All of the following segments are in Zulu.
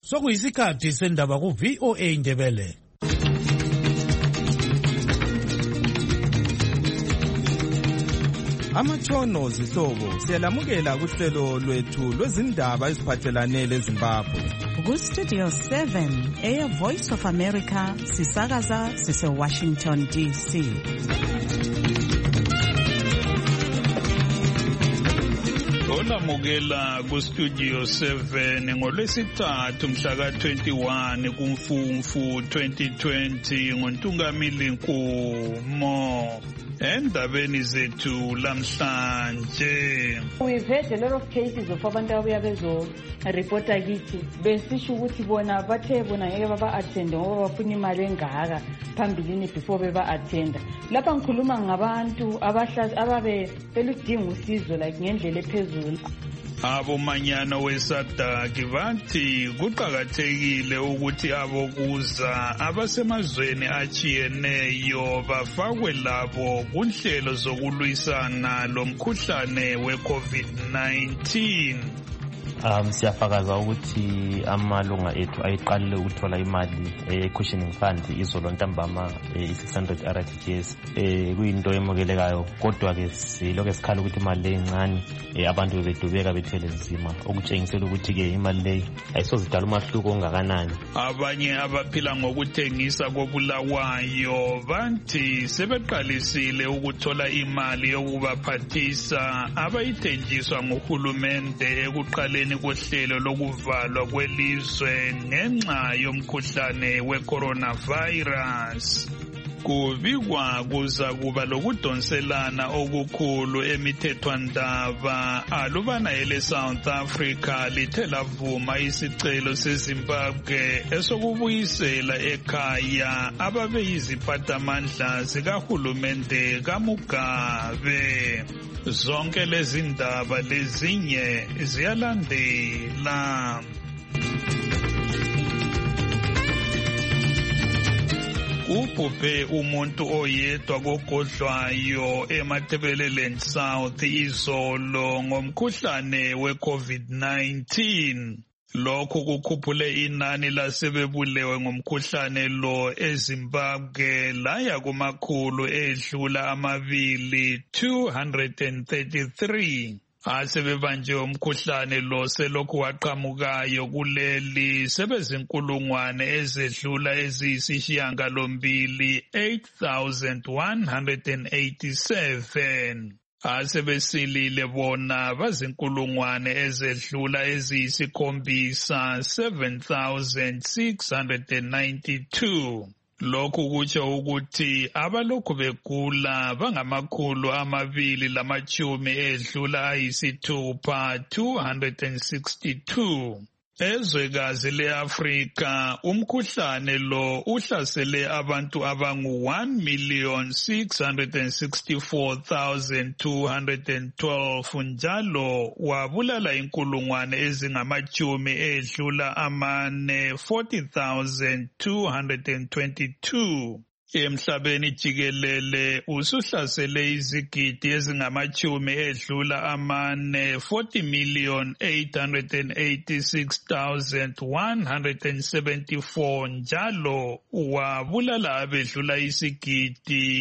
Sokuyisikhathi sendaba ku VOA Indebele. Amatshono zihlobo siyalamukela kuhlelo lwethu lwezindaba eziphathelane leZimbabwe. Ku-Studio 7 Air Voice of America sisakaza sise-Washington DC. Olamukela ku-Studio 7 ngolwesithathu mhla ka-21 kuMfumfu 2020 ngoNtungamili Nkumo. Endabeni zethu lamhlanje, we've had a lot of cases of abantu abuya bezo reporta kithi besisho ukuthi bona bathe bona ngeke baba attend ngoba bafuna imali engaka phambilini before beba attend. Lapha ngikhuluma ngabantu ababe beludinga usizo like ngendlela ephezulu. Abomanyano weSADC bathi kuqhakathekile ukuthi abokuza abasemazweni achiyeneyo bafakwe labo kunhlelo zokulwisana lomkhuhlane we-COVID-19. Siyafakaza ukuthi amalunga ethu ayiqalile ukuthola imali cushioning fund izolo ntambama i600 RTGS kuyinto emukelekayo, kodwa ke silokho sikhala ukuthi imali le incane abantu bebedubeka bethwele nzima, okutshengisela ukuthi ke imali le ayisozidala umahluko ongakanani. Abanye abaphila ngokuthengisa kobulawayo bathi sebeqalisile ukuthola imali yokubaphathisa abayithenjiswa nguhulumende ekuqaleni kohlelo lokuvalwa kwelizwe ngenxa yomkhuhlane we-coronavirus. Kubikwa kuza kuba lokudonselana okukhulu emithethwandaba alubana ele South Africa lithe lavuma isicelo seZimbabwe esokubuyisela ekhaya ababeyiziphathamandla zikahulumende kaMugabe. Zonke lezi ndaba lezinye ziyalandela. Ubhubhe umuntu oyedwa kogodlwayo eMatabeleland South izolo ngomkhuhlane we-COVID-19. Lokhu kukhuphule inani lasebebulewe ngomkhuhlane lo eZimbabwe laya kumakhulu edlula 233. Asebebanjwe umkhuhlane lo selokhu waqhamukayo kuleli sebezinkulungwane ezedlula eziyisishiyagalombili 8,187. Asebesilile bona bazinkulungwane ezedlula eziyisikhombisa 7,692. Lokhu kutsho ukuthi abalokhu begula bangamakhulu 260 262. Ezwekazi le-Afrika umkhuhlane lo uhlasele abantu abangu 1,664,212 njalo wabulala inkulungwane ezingamachumi edlula 40,222. Emhlabeni jikelele usuhlasele izigidi ezingamachumi edlula 40,886,174 njalo wabulala abedlula isigidi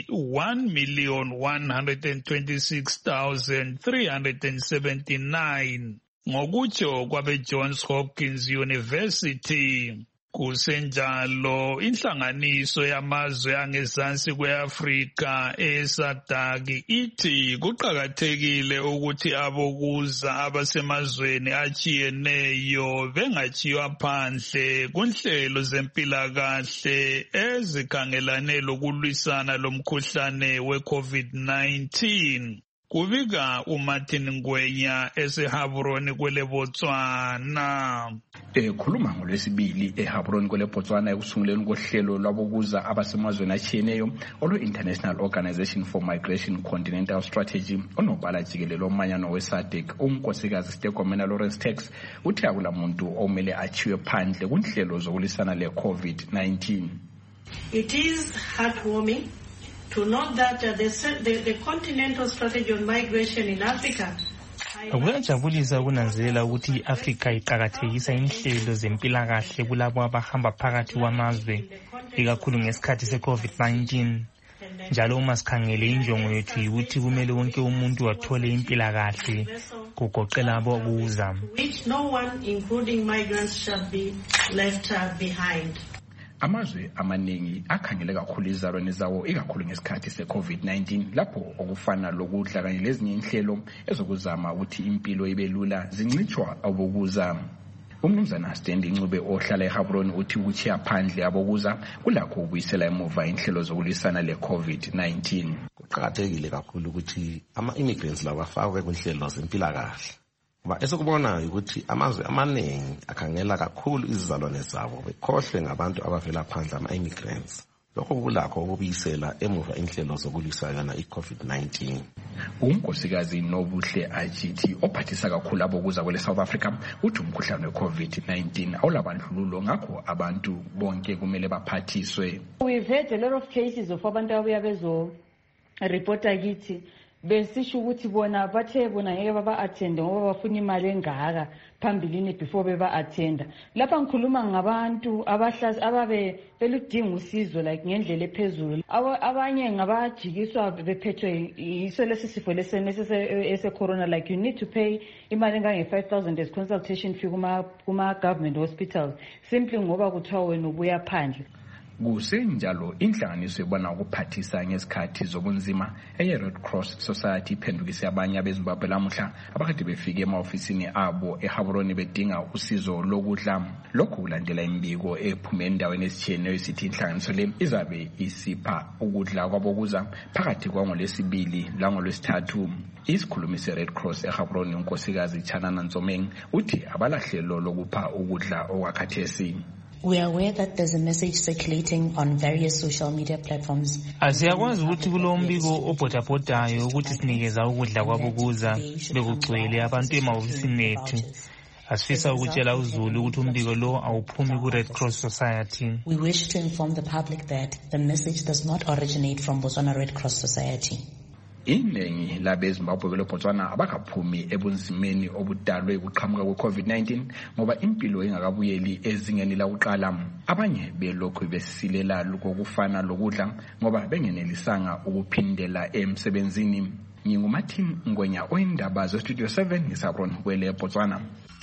1,126,379 ngokutsho kwabe-Johns Hopkins University. Kusenjalo inhlanganiso yamazwe angezansi kwe-Afrika eSADC ithi kuqhakathekile ukuthi abokuza abasemazweni achiyeneyo bengachiywa phandle kunhlelo zempilakahle ezikhangelane lokulwisana lomkhuhlane we-COVID-19. Kubika uMartin Ngwenya eseHaburoni kwele Botswana. Khuluma ngolwesibili eHaburoni kwele Botswana ekusunguleni kohlelo lwabokuza abasemazweni achiyeneyo olu-International Organization for Migration Continental Strategy onobhala jikelele omanyano weSADC unkosikazi Stergomena Lawrence Tax uthi akulamuntu omele achiywe phandle kunhlelo zokulisana le-COVID-19. It is heartwarming to note that the continental strategy on migration in Africa Kuyajabulisa ukunanzelela ukuthi i-Afrika iqakathekisa inhlelo zempilakahle kulabo abahamba phakathi kwamazwe, ikakhulu ngesikhathi se-COVID-19. Njalo uma sikhangele injongo yethu yikuthi kumele wonke umuntu athole impilakahle, kugoqela abokuza. Amazwe amaningi akhangele kakhulu izalwane zawo ikakhulu ngesikhathi se-COVID-19 lapho okufana lokudla kanye lezinye inhlelo ezokuzama ukuthi impilo ibe lula zincitshwa abokuza. Umnumzana Stanley Ncube ohlala eHabroni uthi ukuchiya phandle abokuza kulakho ukubuyisela emuva inhlelo zokulwisana le-COVID-19. Kuqakathekile kakhulu ukuthi ama-immigrants laba bafakwe kwinhlelo zempilakahle. Ngoba esikubonayo ukuthi amazwe amaningi akhangela kakhulu izizalwane zabo bekhohlwe ngabantu abavela phandle ama-immigrants. Lokho kulakho ukubuyisela emuva inhlelo zokulwisana i-COVID-19. Unkosikazi Nobuhle Ajithi ophathisa kakhulu abokuza kwele South Africa uthi umkhuhlane we-COVID-19 awulabandlululo ngakho abantu bonke kumele baphathiswe. We've had a lot of cases of abantu abuya bezo reporta kithi besisho ukuthi bona bathe bona ngeke baba-attende ngoba bafuna imali engaka phambilini before beba-attenda. Lapha ngikhuluma ngabantu ababe beludinga usizo like ngendlela ephezulu. Abanye ngabajikiswa bephethwe yiso lesi sifo ese-corona, like you need to pay imali engange-5,000 as consultation fee kuma-government hospitals simply ngoba kuthiwa wena ubuya phandle. Kusenjalo inhlanganiso ebona ukuphathisa ngesikhathi zobunzima eye-Red Cross Society iphendukise abanye abeZimbabwe lamuhla abakade befike ema-ofisini abo eHabroni bedinga usizo lokudla. Lokhu kulandela imbiko ephume endaweni ezitshiyeneyo isithi inhlanganiso le izabe isipha ukudla kwabokuza phakathi kwangoLwesibili langolwesithathu. Isikhulumi se-Red Cross eHabroni unkosikazi Chanana Nzomeng uthi abalahlelo lokupha ukudla okwakhathesi. We are aware that there's a message circulating on various social media platforms. Asiyakwazi ukuthi kulo mbiko obhodabhodayo ukuthi sinikeza ukudla kwabokuza bekugcwele abantu emahofisini ethu. Asifisa ukutshela uZulu ukuthi umbiko lo awuphumi ku-Red Cross Society. We wish to inform the public that the message does not originate from Botswana Red Cross Society. Iningi labeZimbabwe kweLobotswana abakaphumi ebunzimeni obudalwe ukuqhamuka kwe-COVID-19 ngoba impilo ingakabuyeli ezingeni lakuqala. Abanye belokhu besilela kokufana lokudla ngoba bengenelisanga ukuphindela emsebenzini. NginguMartin Ngwenya oyindaba zeStudio 7 eHabroni kwele Botswana.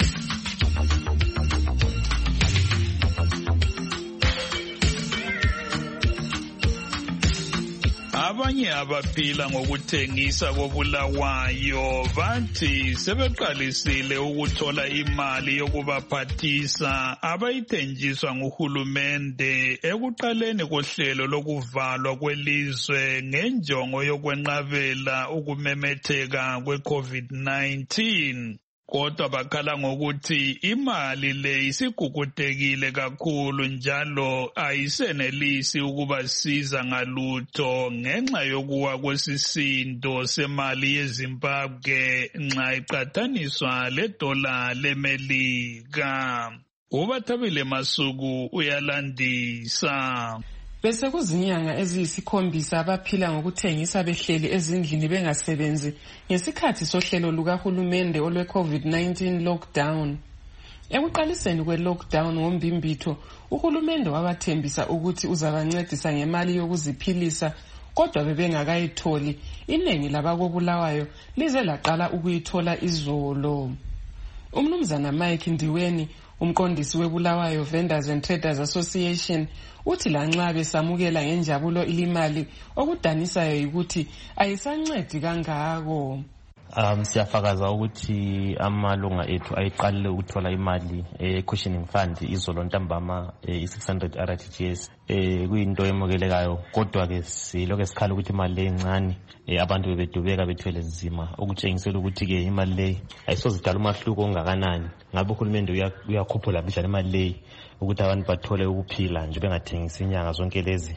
Abanye abaphila ngokuthengisa kobulawayo bathi sebeqalisile ukuthola imali yokubaphathisa abayithenjiswa nguhulumende ekuqaleni kohlelo lokuvalwa kwelizwe ngenjongo yokwenqabela ukumemetheka kwe-COVID-19. Kodwa bakhala ngokuthi imali le isigugutekile kakhulu njalo ayisenelisi ukubasiza ngalutho ngenxa yokuwa kwesisindo semali yeZimbabwe nxa iqathaniswa ledola leMelika. uBathabile Masuku uyalandisa. Bese kuzinyanga eziyisikhombisa abaphila ngokuthengisa behleli ezindlini bengasebenzi ngesikhathi sohlelo lukahulumende olwe-COVID-19 lockdown. Ekuqaliseni kwe-lockdown ngombimbitho, uhulumende wabathembisa ukuthi uzabancedisa ngemali yokuziphilisa, kodwa bebengakayitholi. Iningi labakobulawayo lize laqala ukuyithola izolo. Umnumzana Mike Ndiweni, umqondisi weBulawayo Vendors and Traders Association, uthi lanxa besamukela ngenjabulo ilimali okudanisayo ukuthi ayisancedi kangako. Siyafakaza ukuthi amalunga ethu ayiqalile ukuthola imali cushioning fund izolo ntambama i600 RTGS. Kuyinto emukelekayo, kodwa ke silokho sikhala ukuthi imali le encane abantu bebedubeka bethwele nzima, okutshengisela ukuthi ke imali le ayisozidala umahluko ongakanani. Ngabe uhulumende uyakhuphula mhla imali le ukuthi abantu bathole ukuphila nje bengathengisi inyanga zonke lezi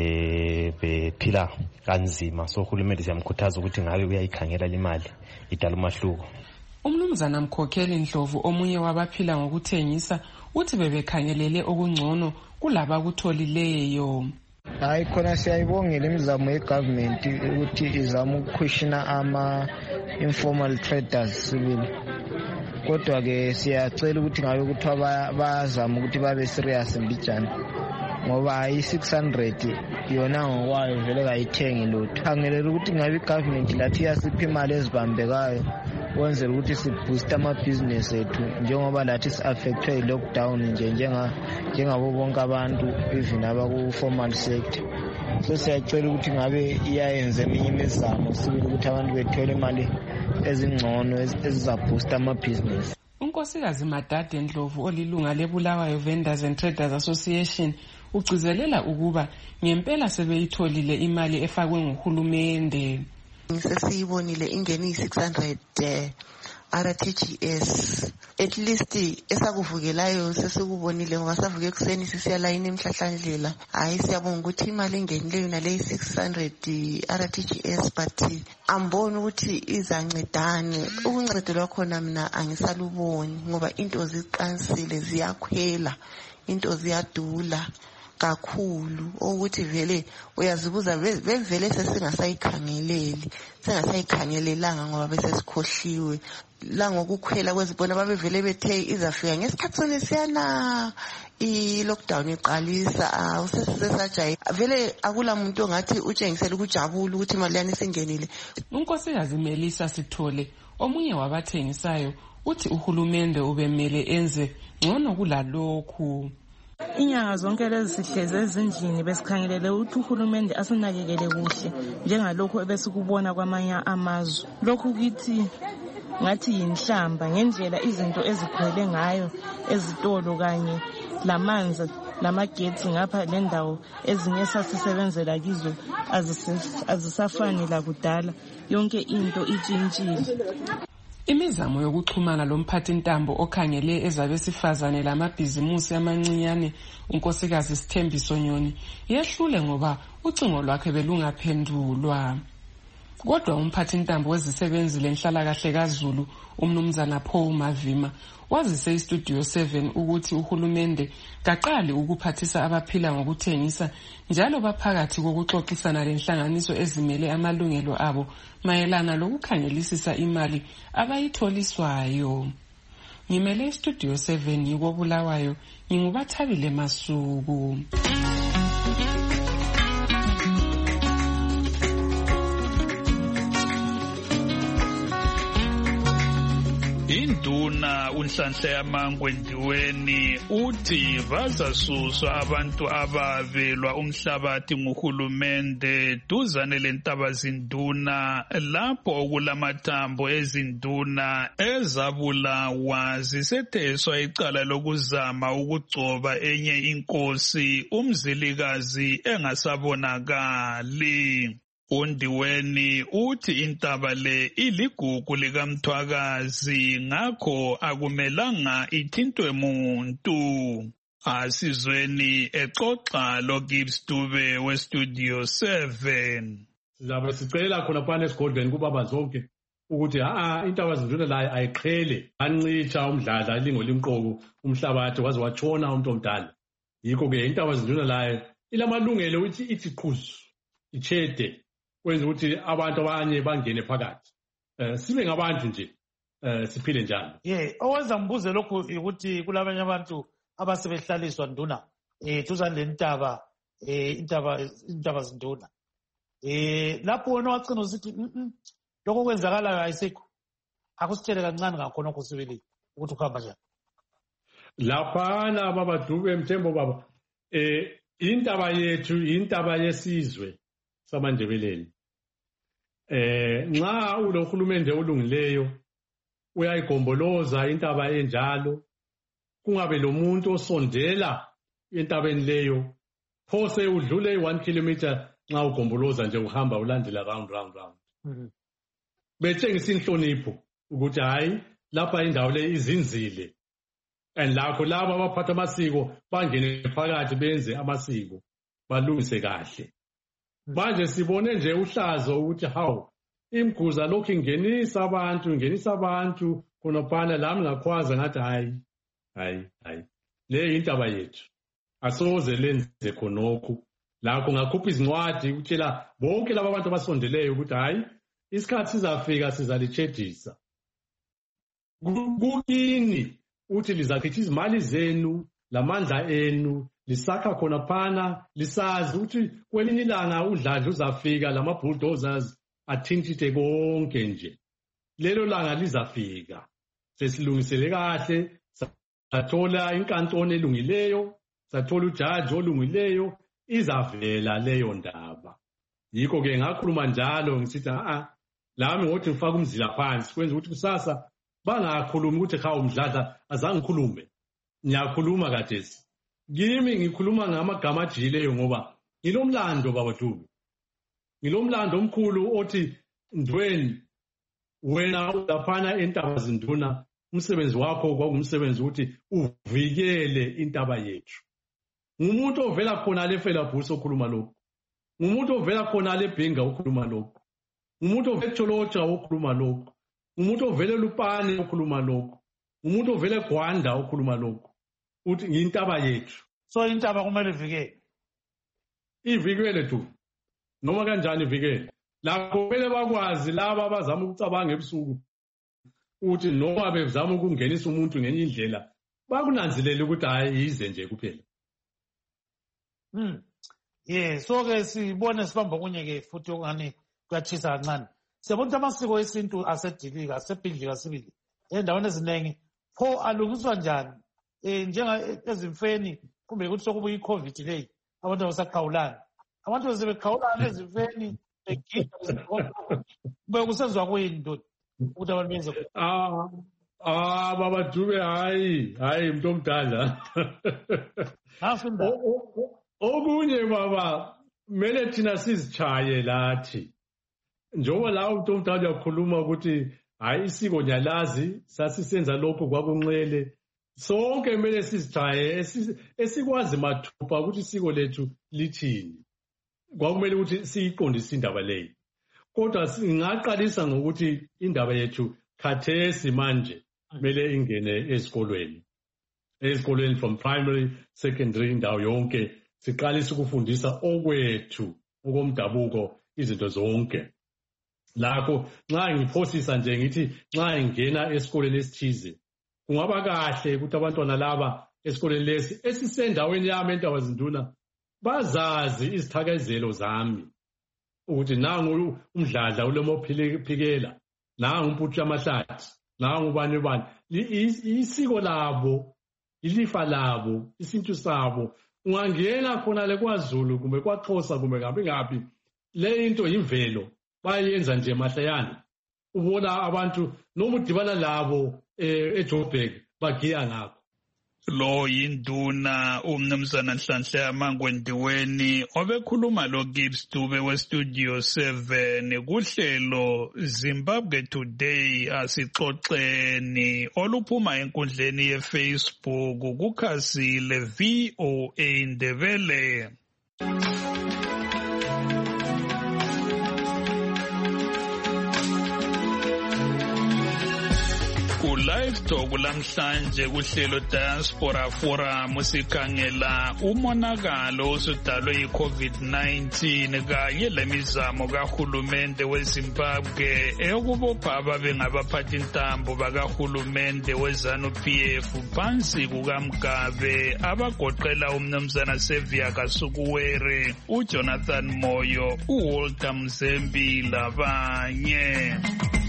bephila kanzima. So uhulumende siyamkhuthaza ukuthi ngabe uyayikhangela imali idala umahluko. Umnumzana Mkhokheli Ndlovu, omunye wabaphila ngokuthengisa, uthi bebekhangelele okungcono kulaba kutholileyo. Hayi khona siyayibongela imizamo yegovernment ukuthi izama ukuquestiona ama-informal traders sibili. Kodwa-ke siyacela ukuthi ngabe ukuthi bazama ukuthi babe serious mbijana ngoba i-600 yona ngokwayo vele kayithengi lutho. Khangelela ukuthi ngabe igovernment lathi iyasipha imali ezibambekayo wenzela ukuthi siboost amabhizinesi ethu njengoba lathi si-affectwe yi-lockdown njengabo bonke abantu even abaku-formal sector. So siyacela ukuthi ngabe iyayenza eminye imizamo sibili ukuthi abantu bethole imali ezingcono ezizaboosta amabhizinesi. uNkosikazi Madade Ndlovu olilunga leBulawayo Vendors and Traders Association ugcizelela ukuba ngempela sebeyitholile imali efakwe nguhulumende. Sesiyibonile ingeni 600 RTGS at least esakuvukelayo sesikubonile ngoba savuke kuseni sisiya line emhlahlandlela. Hayi siyabonga ukuthi imali engenileyo nale 600 RTGS but amboni ukuthi izancedane. Ukuncedelwa khona mina angisaluboni ngoba into ziqansile ziyakhwela, into ziyadula kakhulu ukuthi vele uyazibuza bevele singasayikhangelelanga ngoba bese sikhohliwe la ngokukhwela kwezibona babevele bethe izafika ngesikhathi sonesiyana i-lockdown iqalisa usesisesajayi vele akula muntu ongathi utshengisela ukujabula ukuthi imali yani singenile. uNkosikazi Melisa Sithole omunye wabathengisayo uthi uhulumende ubemele enze ngcono kulalokhu. Inyanga zonke lezi sihleze ezindlini besikhangelele ukuthi uhulumende asinakekele kuhle njengalokho ebesikubona kwamanye amazwe. Lokhu kithi ngathi yinhlamba ngendlela izinto ezikhwele ngayo ezitolo kanye lamanzi lamagetsi ngapha lendawo ezinye sasisebenzela kizo azisafani la kudala, yonke into itshintshile. Imizamo yokuxhumana lomphathintambo okhangele ezabesifazane lamabhizimusi amancinyane uNkosikazi Sithembiso Nyoni yehlule ngoba ucingo lwakhe belungaphendulwa. Kodwa umphathintambo wezisebenzi lenhlalakahle kaZulu umnumzana Paul Mavima wazise iStudio 7 ukuthi uhulumende kaqali ukuphathisa abaphila ngokuthengisa njalo baphakathi kokuxoxisana lenhlanganiso ezimele amalungelo abo mayelana lokukhangelisisa imali abayitholiswayo. Ngimele iStudio 7 yikoBulawayo nginguBathabile Masuku. Induna uNhlanhla yaMangwe Ndiweni uthi bazasuswa abantu ababelwa umhlabathi nguhulumende duzane leNtabazinduna lapho okulamathambo ezinduna ezabulawa zisetheswa icala lokuzama ukugcoba enye inkosi umzilikazi engasabonakali. uNdiweni uthi intaba le iligugu likaMthwakazi ngakho akumelanga ithintwe muntu. Asizweni exoxa loGibbs Dube weStudio 7. Sizabe sicela khona phana esigodlweni kubaba zonke ukuthi Intabazinduna la ayiqhele ancitsha umdladla ilingo limqoko umhlabathi waze watshona umuntu omdala. Yikho ke Intabazinduna la ilamalungelo ukuthi ithi qhuzu ichede kwenza ukuthi abantu abanye bangene phakathi. Sibe ngabantu nje siphile njalo. Owenza mbuze lokhu ukuthi kulabanye abantu abasebehlaliswa nduna duzane lentaba Intabazinduna. Lapho wena wacina usithi lokho kwenzakalayo ayisekho. Akusitshele kancane ngakhona kusibili ukuthi ukuhamba njani. Laphana baba Dube Mthembu baba intaba yethu intaba yesizwe samaNdebeleni. Nxa ulohulumende olungileyo uyayigomboloza intaba enjalo kungabe lo muntu osondela entabeni leyo phose udlule 1 kilometer nxa ugomboloza nje uhamba ulandela round. Betshengisa inhlonipho ukuthi hayi lapha indawo le izinzile and lakho laba abaphatha amasiko bangene phakathi benze amasiko balungise kahle. Manje sibone nje uhlazo ukuthi hawu imguza lokhu ingenisa abantu khonophana lami ngakhwaza ngathi hayi le intaba yethu asoze lenze khonokho lakho ngakhupha izincwadi ukutshela bonke laba bantu abasondeleyo ukuthi hayi isikhathi sizafika sizalitshedisa kukini uthi lizachitha izimali zenu lamandla enu lisakha khona phana lisazi ukuthi kwelinye ilanga udladla uzafika lama-bulldozers athintithe konke nje lelo langa lizafika sesilungisele kahle sathola inkantolo elungileyo sathola ujaji olungileyo izavela leyo ndaba yikho-ke ngakhuluma njalo ngisithi lami ngothi ngifake umzila phansi kwenza ukuthi kusasa bangakhulumi ukuthi hawu Mdladla azange ngikhulume ngiyakhuluma kadesi kimi ngikhuluma ngamagama ajiyileyo ngoba ngilomlando baba Dube ngilomlando omkhulu othi Ndweni wena ulaphana eNtabazinduna umsebenzi wakho kwakungumsebenzi ukuthi uvikele intaba yethu ngumuntu ovela khona le Felabhusi okhuluma lokho ngumuntu ovela khona le Bhinga okhuluma lokho ngumuntu ovela eTsholotsha okhuluma lokho umuntu ovele Lupane okhuluma lokho umuntu ovele Gwanda okhuluma lokho uthi ngintaba yethu so intaba kumele ivikele tu noma kanjani ivikele lapho kumele bakwazi laba abazama ukucabanga ebusuku uthi noma bezama ukungenisa umuntu ngenye indlela bakunanzelele ukuthi hayi ize nje kuphela so ke sibone sibamba kunye ke futhi okungani kuyachisa kancane siyabona ukuthi amasiko esintu asedilika asebhidlika sibili endaweni eziningi pho alungiswa njani njenga ezimfeni kumbe ukuthi sokubuya i-COVID leyi abantu abasaqhawulana abantu besebeqhawulana ezimfeni begida kube kusenziwa kuyini ntoni ukuthi abantu benze baba Dube hayi mntu omdala okunye baba kumele thina sizichaye lathi njengoba la umuntu omdala uyakhuluma ukuthi hayi isiko nyalazi sasisenza lokho kwakunxele sonke kumele sizichaye esikwazi mathupha ukuthi isiko lethu lithini kwakumele ukuthi siyiqondise indaba leyo kodwa singaqalisa ngokuthi indaba yethu khathesi manje kumele ingene ezikolweni from primary secondary indawo yonke siqalise ukufundisa okwethu okomdabuko izinto zonke lakho nxa ngiphosisa nje ngithi nxa ngingena esikoleni esithize kungaba kahle ukuthi abantwana laba esikoleni lesi esisendaweni yami eNtabazinduna bazazi izithakazelo zami ukuthi nangu uMdladla ulemophikela nangu uMputshu Amahlathi nangu bani isiko labo ilifa labo isintu sabo ungangena khona le kwaZulu kumbe kwaXhosa kumbe ngaphi le into imvelo bayenza nje mahlayana ubona abantu noma udibana labo eJoburg bagiya ngakho lo yinduna umnumzana Nhlanhla Mangwendiweni obekhuluma lo Gibbs Dube weStudio 7 kuhlelo Zimbabwe Today asixoxeni oluphuma enkundleni yeFacebook kukhasile VOA Ndebele. Live Talk lamhlanje kuhlelo Diaspora Forum sikhangela umonakalo osudalwe yi-COVID-19 kanye lemizamo kahulumende weZimbabwe eyokubopha ababe ngabaphathi ntambo bakahulumende weZANU-PF phansi kukaMgabe abagoqela umnumzana Sevia Kasukuwere, uJonathan Moyo, uWalter Mzembi labanye.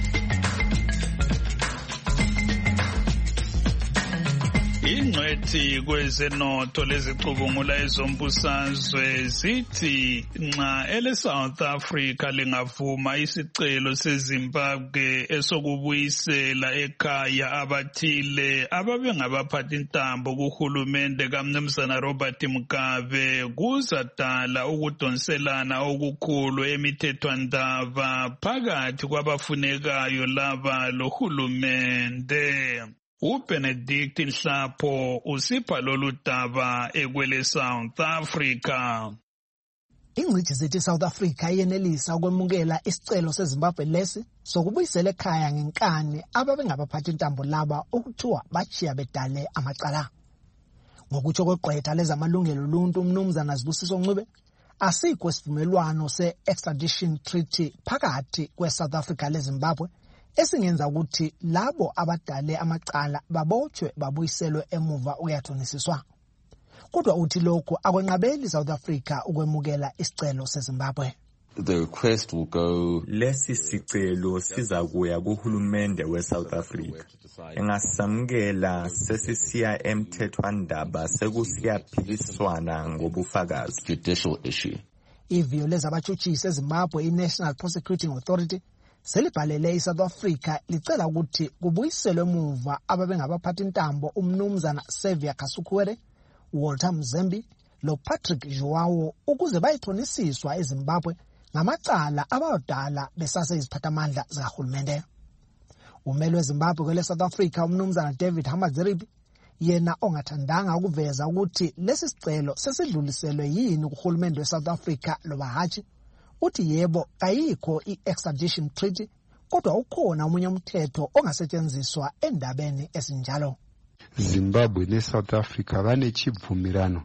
Ingcwethi kwezenotho lezicubungula ezombusazwe zithi nxa ele-South Africa lingavuma isicelo seZimbabwe esokubuyisela ekhaya abathile ababe ngabaphathi ntambo kuhulumende kamnumzana Robert Mugabe kuzadala ukudonselana okukhulu emithethwandaba phakathi kwabafunekayo laba lohulumende. uBenedict Nhlapho usipha lolu daba ekwele South Africa. Ingcitshi zithi South Africa yenelisa ukwemukela isicelo seZimbabwe lesi sokubuyisela ekhaya ngenkani ababe ngabaphathi ntambo laba okuthiwa bachiya bedale amacala. Ngokutsho kweqwetha lezamalungelo oluntu umnumzana Zibusiso Ncube, asikho isivumelwano se-extradition treaty phakathi kwe-South Africa leZimbabwe esingenza ukuthi labo abadale amacala babotshwe babuyiselwe emuva ukuyathonisiswa. Kodwa uthi lokhu akwenqabeli South Africa ukwemukela isicelo seZimbabwe. The request will go. Lesi sicelo sizakuya kuhulumende we-South Africa. Engasamukela sesisiya emthethwandaba sekusiyaphikiswana ngobufakazi. Judicial issue. Iviyo lezabachutshisi eZimbabwe i-National Prosecuting Authority selibhalele iSouth Africa licela ukuthi kubuyiselwe emuva ababengabaphathi intambo umnumzana Xavier Kasukuwere, Walter Mzembe loPatrick Joao ukuze bayithonisiswa eZimbabwe ngamacala abadala besaseyiziphathamandla zikahulumende. Umeli weZimbabwe kwele South Africa umnumzana David Hamadziripi yena ongathandanga ukuveza ukuthi lesi sicelo sesidluliselwe yini kuhulumende weSouth Africa loba hatshi, uthi yebo ayikho i-extradition treaty kodwa ukhona omunye umthetho ongasetshenziswa endabeni ezinjalo. Zimbabwe neSouth Africa banechibvumirano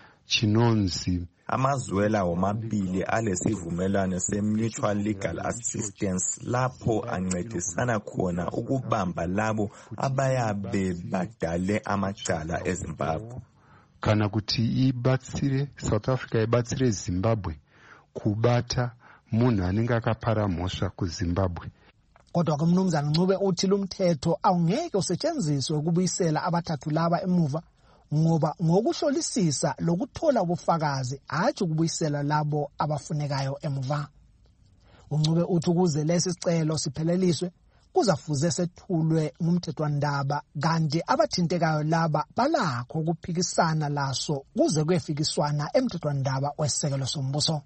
chinonzi amazwela womabili alesivumelwano se-mutual legal assistance lapho ancedisana khona ukubamba labo abayabe badale amacala eZimbabwe. Kana kuti ibatsire South Africa ibatsire Zimbabwe kubata munhu anenge akapara mhosva kuZimbabwe. Kodwa kumnumzana Ncube uthi lumthetho awungeke usetshenziswe ukubuyisela abathathu laba emuva ngoba ngokuhlolisisa lokuthola ubufakazi hatshi ukubuyisela labo abafunekayo emuva. uNcube uthi ukuze lesi sicelo sipheleliswe kuzafuze sethulwe ngumthethwandaba kanti abathintekayo laba balakho ukuphikisana laso kuze kuyefikiswana emthethwandaba wesisekelo sombuso.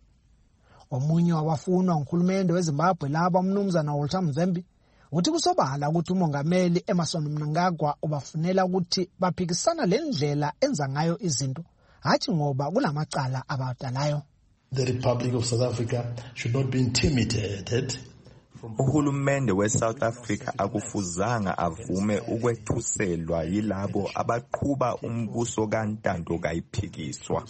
Omunye wabafunwa nguhulumende weZimbabwe laba umnumzana Walter Mzembe uthi kusobala ukuthi umongameli Emmerson Mnangagwa ubafunela ukuthi baphikisana lendlela enza ngayo izinto hatshi ngoba kulamacala abadalayo. The Republic of South Africa should not be intimidated. Uhulumende weSouth Africa akufuzanga avume ukwethuselwa yilabo abaqhuba umbuso kantando kayiphikiswa.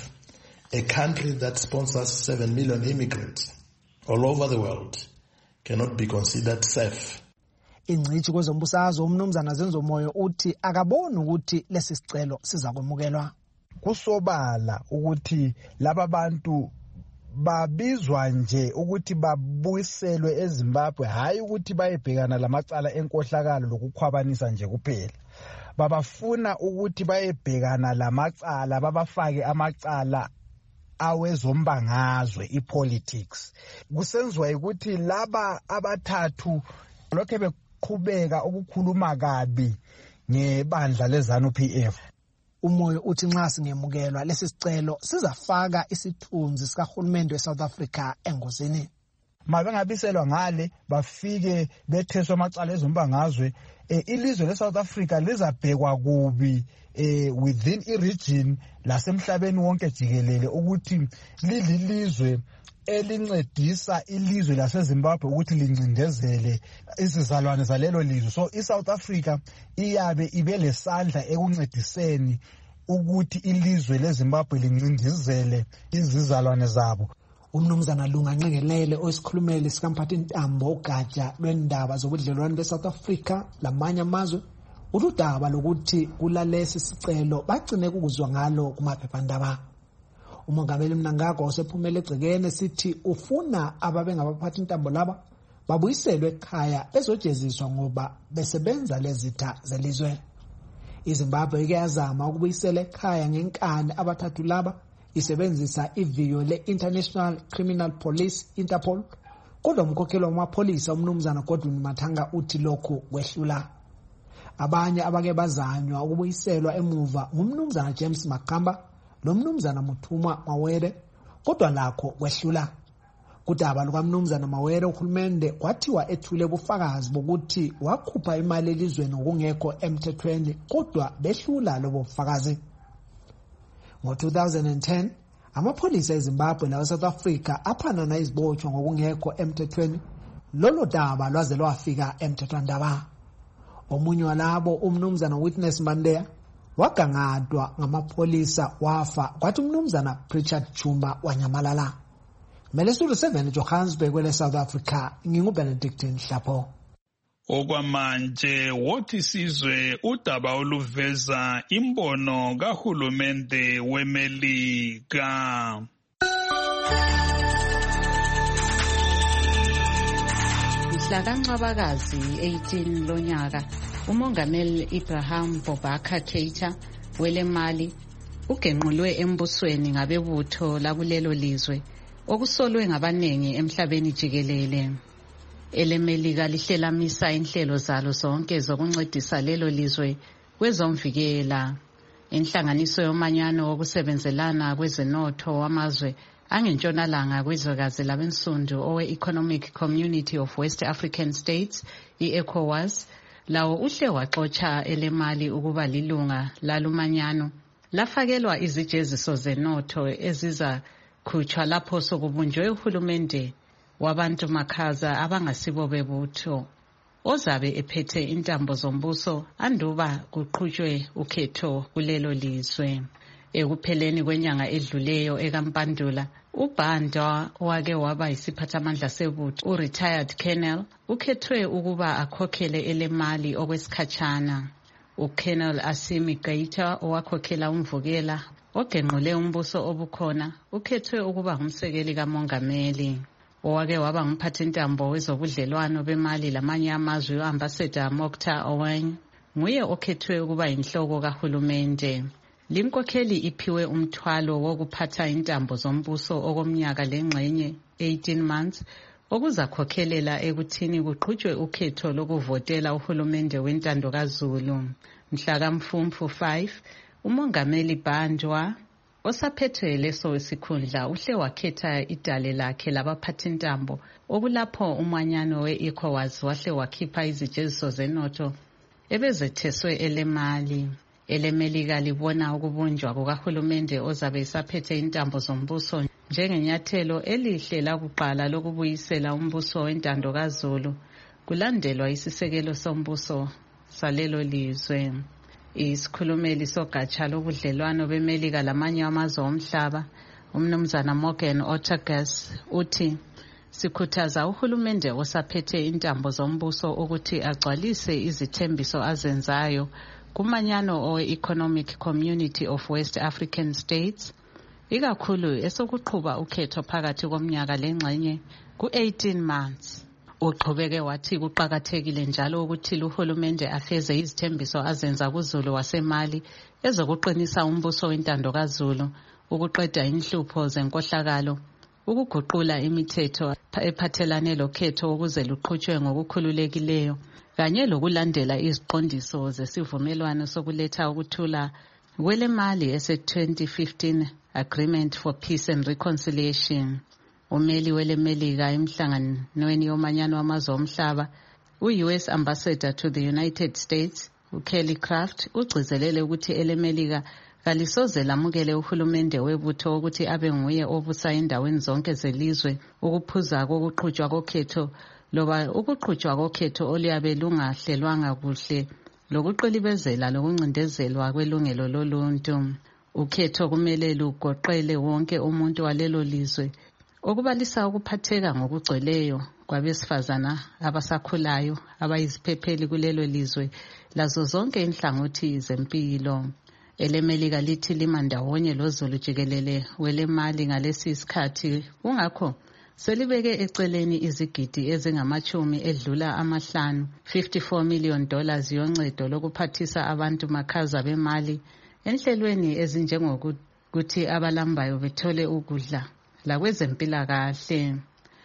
A country that sponsors 7 million immigrants all over the world cannot be considered safe. Ingcithi kwezombusazwe umnumzana Zenzomoyo uthi akaboni ukuthi lesi sicelo sizakwemukelwa. Kusobala ukuthi laba bantu babizwa nje ukuthi babuyiselwe eZimbabwe hayi ukuthi bayebhekana lamacala enkohlakalo lokukhwabanisa nje kuphela. Babafuna ukuthi bayebhekana lamacala babafake amacala awezombangazwe ipolitics. Kusenziwa ukuthi laba abathathu lokho beqhubeka ukukhuluma kabi ngebandla leZANU-PF. Umoyo uthi nxa singemukelwa lesi sicelo sizafaka isithunzi sikahulumende weSouth Africa engozini. Mabengabiselwa ngale bafike betheswa amacala ezombangazwe ilizwe leSouth Africa lizabhekwa kubi within i-region lasemhlabeni wonke jikelele ukuthi lilizwe elincedisa ilizwe laseZimbabwe ukuthi lincindezele izizalwane zalelo lizwe. So iSouth Africa iyabe ibelesandla ekuncediseni ukuthi ilizwe leZimbabwe lincindezele izizalwane zabo. Umnumzana Lunga Nqengelele oyisikhulumeli sikamphathi intambo ugatsha lwendaba zobudlelwano beSouth Africa lamanye amazwe udaba lokuthi kulalesi sicelo bagcine kukuzwa ngalo kumaphephandaba. Umongameli Mnangagwa usephumele egcekene sithi ufuna ababengabaphathi intambo laba babuyiselwe ekhaya bezojeziswa ngoba besebenza lezitha zelizwe. iZimbabwe ike yazama ukubuyisela ekhaya ngenkani abathathu laba isebenzisa iviyo le-International Criminal Police Interpol kodwa umkhokheli wamapholisa umnumzana Godwin Mathanga uthi lokhu kwehlula. Abanye abake bazanywa ukubuyiselwa emuva ngumnumzana James Makamba nomnumzana Muthuma Mawere kodwa lakho kwehlula. Kudaba lukaMnumzana Mawere uhulumende kwathiwa ethule ubufakazi bokuthi wakhupha imali elizweni ngokungekho emthethweni kodwa behlula lobo bufakazi. Ngo-2010 amapholisa eZimbabwe naseSouth Africa aphanana izibotshwa ngokungekho emthethweni. Lolo daba lwaze lwafika emthethwandaba. Omunye walabo umnumzana Witness Mandeya wagangadwa ngamapholisa wafa kwathi umnumzana Richard Chuma wanyamalala. Melesulu 7 Johannesburg kwele South Africa, nginguBenedictine Hlapho. Okwamanje wothi sizwe udaba oluveza imbono kahulumende weMelika. Mhlaka-Ncwabakazi 18 lonyaka, umongameli Ibrahim Boubacar Keita welemali ugenqulwe embusweni ngabebutho lakulelo lizwe okusolwe ngabanengi emhlabeni jikelele. EleMelika lihlelamisa inhlelo zalo zonke zokuncedisa lelo lizwe kwezomvikela. Inhlanganiso yomanyano wokusebenzelana kwezenotho wamazwe angentshonalanga kwezwekazi labensundu owe-Economic Community of West African States, i-ECOWAS, lawo uhle waxotsha elemali ukuba lilunga lalumanyano lafakelwa izijeziso zenotho ezizakhutshwa lapho sokubunjwe uhulumende wabantu makhaza abangasibo bebutho ozabe ephethe intambo zombuso anduba kuqhutshwe ukhetho kulelo lizwe. Ekupheleni kwenyanga edluleyo ekaMpandula, uBanda owake waba yisiphathamandla sebutho u-retired colonel ukhethwe ukuba akhokhele elemali okwesikhatshana. UColonel Assimi Goïta owakhokhela umvukela ogenqule umbuso obukhona ukhethwe ukuba ngumsekeli kamongameli. Owake waba ngumphathintambo wezobudlelwano bemali lamanye amazwe u-Ambassador Mokhtar Owen nguye okhethwe ukuba inhloko kahulumende. Linkokheli iphiwe umthwalo wokuphatha intambo zombuso okomnyaka lengxenye 18 months okuzakhokhelela ekuthini kuqhutshwe ukhetho lokuvotela uhulumende wentando kaZulu. Mhla Mfumfu 5 umongameli Bandwa osaphethwe leso sikhundla uhle wakhetha idale lakhe labaphathintambo okulapho umanyano we-ECOWAS wahle wakhipha izijeziso zenotho ebezetheswe elemali. EleMelika libona ukubunjwa kukahulumende ozabe esaphethe intambo zombuso njengenyathelo elihle lakuqala lokubuyisela umbuso wentando kaZulu kulandelwa isisekelo sombuso salelo lizwe. Isikhulumeli sogatsha lobudlelwano beMelika lamanye amazwe omhlaba, umnumzana Morgan Ortagus, uthi sikhuthaza uhulumende osaphethe intambo zombuso ukuthi agcwalise izithembiso azenzayo kumanyano owe-Economic Community of West African States, ikakhulu esokuqhuba ukhetho phakathi komnyaka lengxenye ku-18 months. Uqhubeke wathi kuqakathekile njalo ukuthi uhulumende afeze izithembiso azenza kuZulu waseMali ezokuqinisa umbuso wentando kaZulu, ukuqeda inhlupho zenkohlakalo, ukuguqula imithetho ephathelane lokhetho ukuze luqhutshwe ngokukhululekileyo, kanye lokulandela iziqondiso zesivumelwano sokuletha ukuthula kwelemali ese-2015 Agreement for Peace and Reconciliation. Umeli weleMelika emhlanganweni yomanyano wamazwe omhlaba, u-US Ambassador to the United States, uKelly Craft, ugcizelele ukuthi eleMelika kalisoze lamukele uhulumende webutho ukuthi abe nguye obusa endaweni zonke zelizwe ukuphuza kokuqhutshwa kokhetho loba ukuqhutshwa kokhetho oluyabe lungahlelwanga kuhle lokuqilibezela lokuncindezelwa kwelungelo loluntu. Ukhetho kumele lugoqele wonke umuntu walelo lizwe, okubalisa ukuphatheka ngokugcweleyo kwabesifazana abasakhulayo abayiziphepheli kulelo lizwe lazo zonke inhlangothi zempilo. EleMelika lithi lima ndawonye loZulu jikelele welemali ngalesi isikhathi, kungakho selibeke eceleni izigidi ezingamachumi edlula amahlanu $54 million yoncedo lokuphathisa abantu makhaza bemali enhlelweni ezinjengokuthi abalambayo bethole ukudla lakwezempilakahle.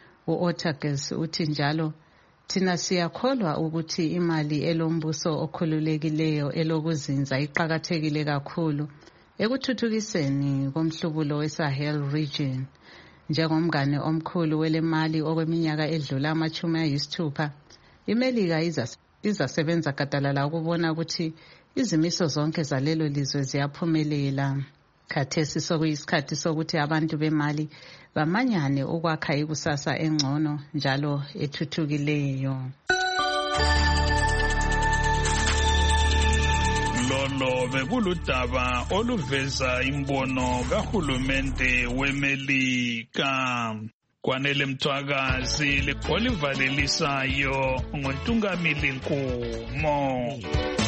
U-Ortagus uthi njalo, thina siyakholwa ukuthi imali elombuso okhululekileyo elokuzinza iqakathekile kakhulu ekuthuthukiseni komhlubulo weSahel region. Njengomngane omkhulu welemali okweminyaka edlula ama-60, iMelika izasebenza gadalala ukubona ukuthi izimiso zonke zalelo lizwe ziyaphumelela. Khathesi sokuyisikhathi sokuthi abantu bemali bamanyane ukwakha ikusasa engcono njalo ethuthukileyo. lolo bekuludaba oluveza imbono kahulumende weMelika. Kwanele Mthwakazi, Oliver Lelisayo, nguNtungamili Nkumo.